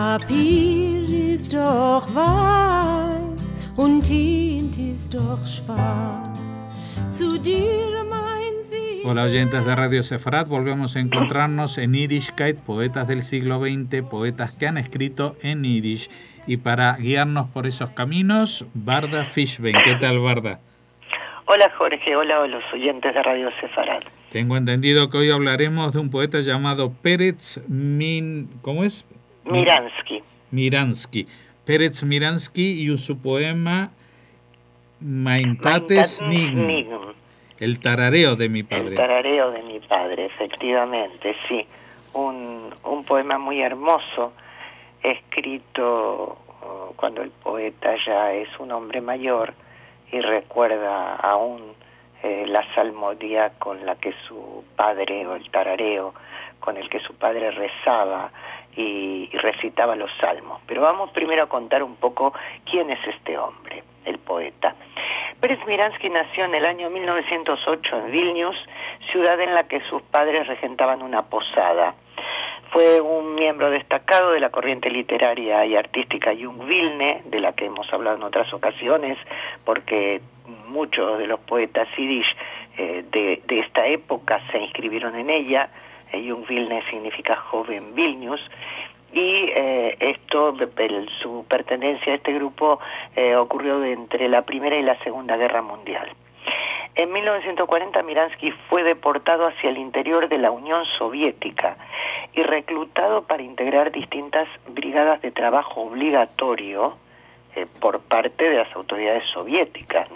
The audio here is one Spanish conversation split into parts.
Papier ist doch weiß und Tint ist doch schwarz. Zu dir, mein Süß. Hola oyentes de Radio Sefarat, volvemos a encontrarnos en Yiddishkeit, poetas del siglo XX, poetas que han escrito en Yiddish. Y para guiarnos por esos caminos, Varda Fishbein. ¿Qué tal, Varda? Hola Jorge, hola a los oyentes de Radio Sefarat. Tengo entendido que hoy hablaremos de un poeta llamado Peretz ¿cómo es? Miransky. Miransky. Peretz Miransky y su poema Maintates Nign. El tarareo de mi padre. El tarareo de mi padre, efectivamente, sí. Un poema muy hermoso, escrito cuando el poeta ya es un hombre mayor y recuerda aún la salmodia con la que su padre, o el tarareo, con el que su padre rezaba y recitaba los salmos. Pero vamos primero a contar un poco quién es este hombre, el poeta. Peretz Miransky nació en el año 1908 en Vilnius, ciudad en la que sus padres regentaban una posada. Fue un miembro destacado de la corriente literaria y artística Jung Vilne, de la que hemos hablado en otras ocasiones, porque muchos de los poetas yiddish de esta época se inscribieron en ella. Jung Vilne significa joven Vilnius, y su pertenencia a este grupo ocurrió entre la Primera y la Segunda Guerra Mundial. En 1940 Miransky fue deportado hacia el interior de la Unión Soviética y reclutado para integrar distintas brigadas de trabajo obligatorio por parte de las autoridades soviéticas,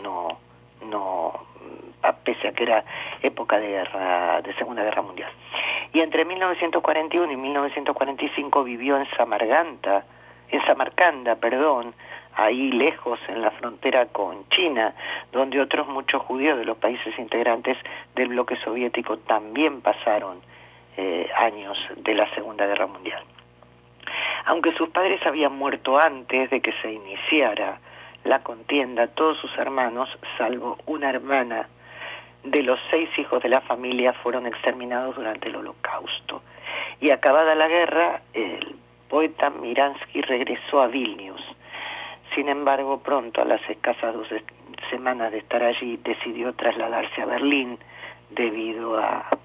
pese a que era época de Segunda Guerra Mundial. Y entre 1941 y 1945 vivió en Samarcanda, ahí lejos en la frontera con China, donde otros muchos judíos de los países integrantes del bloque soviético también pasaron años de la Segunda Guerra Mundial. Aunque sus padres habían muerto antes de que se iniciara la contienda, todos sus hermanos, salvo una hermana, de los 6 hijos de la familia fueron exterminados durante el Holocausto. Y acabada la guerra, el poeta Miransky regresó a Vilnius. Sin embargo, pronto, a las escasas 2 semanas de estar allí, decidió trasladarse a Berlín debido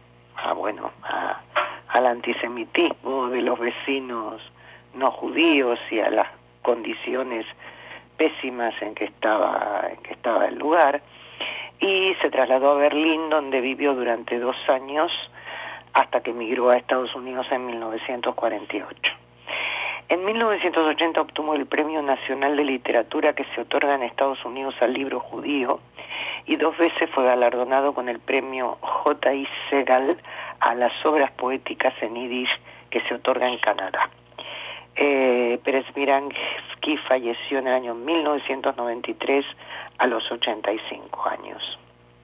al antisemitismo de los vecinos no judíos y a las condiciones pésimas en que estaba el lugar. Y se trasladó a Berlín, donde vivió durante 2 años hasta que emigró a Estados Unidos en 1948. En 1980 obtuvo el Premio Nacional de Literatura que se otorga en Estados Unidos al libro judío, y 2 veces fue galardonado con el Premio J.I. Segal a las obras poéticas en yiddish que se otorga en Canadá. Peretz Miransky falleció en el año 1993 a los 85 años.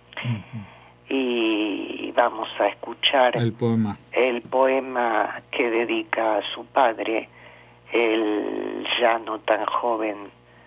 Y vamos a escuchar el poema que dedica a su padre, el ya no tan joven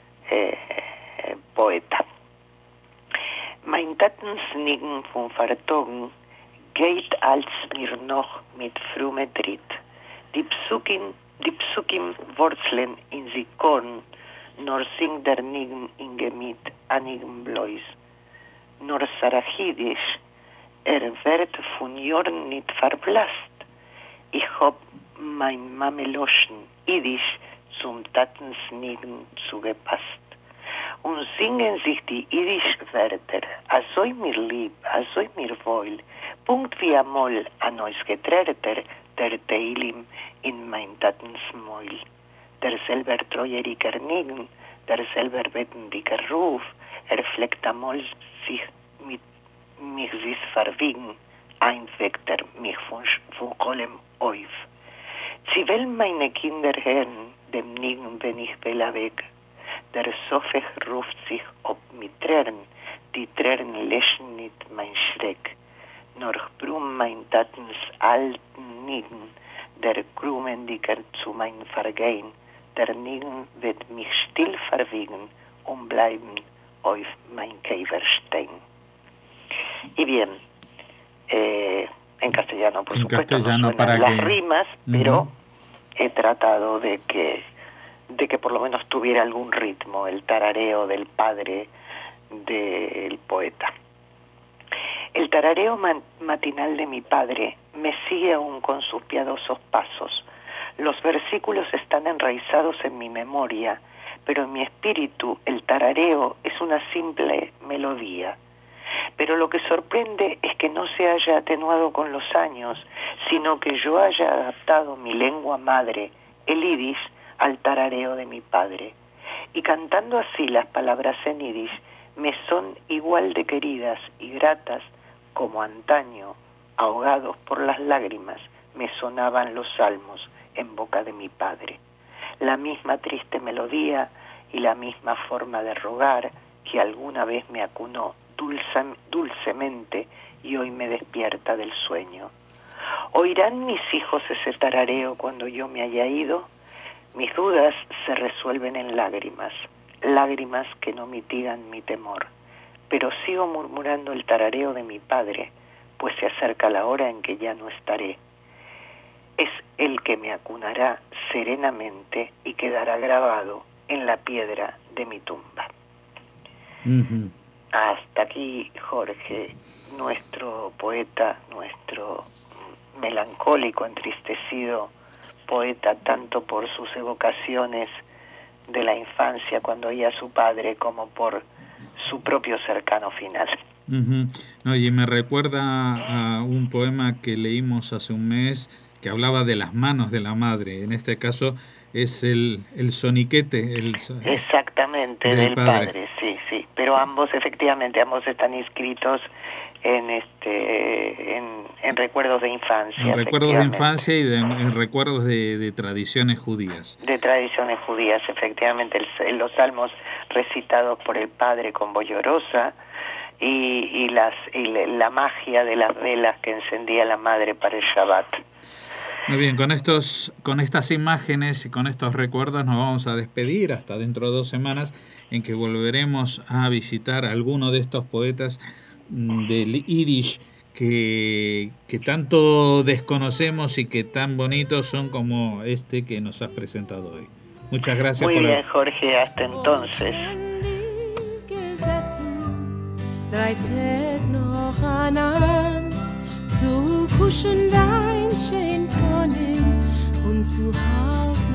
poeta. Mein Tattensnigen von Fartogen geht als mir noch mit frume tritt. Die Psukim Wurzeln in sie Korn, nor sing der Nign in Gemit anign blois. Nor Sarachidisch, wird von Jorn nicht verblasst. Ich hab mein Mameloschen Yiddish zum Tattensnigen zugepasst. Und singen sich die Yiddish-Wörter, asoi mir lieb, asoi mir wohl, Punkt wie amol an eus geträrter, der Teilim in mein Tattensmäul. Der selber treueriger Nign, der selber bettendiger Ruf, fleckt amol sich mit mich sis verwiegen, einweckt mich von Kolem auf. Sie will meine Kinder hören, dem Nign wenn ich bella weg. Der Sofech ruft sich ob mit Tränen, die Tränen löschen nicht mein Schreck. Nur brum mein Tattens alten Nign, der Krumendiger zu mein Vergehen, der Nign wird mich still verwiegen und bleiben auf mein Käferstein. Y bien, en castellano, por supuesto, no suenan las rimas, pero he tratado de que de que por lo menos tuviera algún ritmo, el tarareo del padre del poeta. El tarareo matinal de mi padre me sigue aún con sus piadosos pasos. Los versículos están enraizados en mi memoria, pero en mi espíritu el tarareo es una simple melodía. Pero lo que sorprende es que no se haya atenuado con los años, sino que yo haya adaptado mi lengua madre, el yiddish, al tarareo de mi padre. Y cantando así las palabras en yiddish, me son igual de queridas y gratas como antaño, ahogados por las lágrimas, me sonaban los salmos en boca de mi padre. La misma triste melodía y la misma forma de rogar que alguna vez me acunó dulcemente y hoy me despierta del sueño. ¿Oirán mis hijos ese tarareo cuando yo me haya ido? Mis dudas se resuelven en lágrimas, lágrimas que no mitigan mi temor. Pero sigo murmurando el tarareo de mi padre, pues se acerca la hora en que ya no estaré. Es el que me acunará serenamente y quedará grabado en la piedra de mi tumba. Uh-huh. Hasta aquí, Jorge, nuestro poeta, nuestro melancólico, entristecido poeta, tanto por sus evocaciones de la infancia cuando oía a su padre, como por su propio cercano final. Uh-huh. No, y me recuerda a un poema que leímos hace un mes que hablaba de las manos de la madre. En este caso es el soniquete. Exactamente, del padre, sí. Pero ambos, efectivamente, ambos están inscritos en recuerdos de infancia. En recuerdos de infancia y en recuerdos de tradiciones judías. De tradiciones judías, efectivamente, los salmos recitados por el padre con voz llorosa y la magia de las velas que encendía la madre para el Shabbat. Muy bien, con estas imágenes y con estos recuerdos nos vamos a despedir hasta dentro de 2 semanas, en que volveremos a visitar a alguno de estos poetas del Yiddish que tanto desconocemos y que tan bonitos son como este que nos has presentado hoy. Muchas gracias. Muy bien, Jorge, hasta entonces. Zu kuschen Weinchen können und zu halten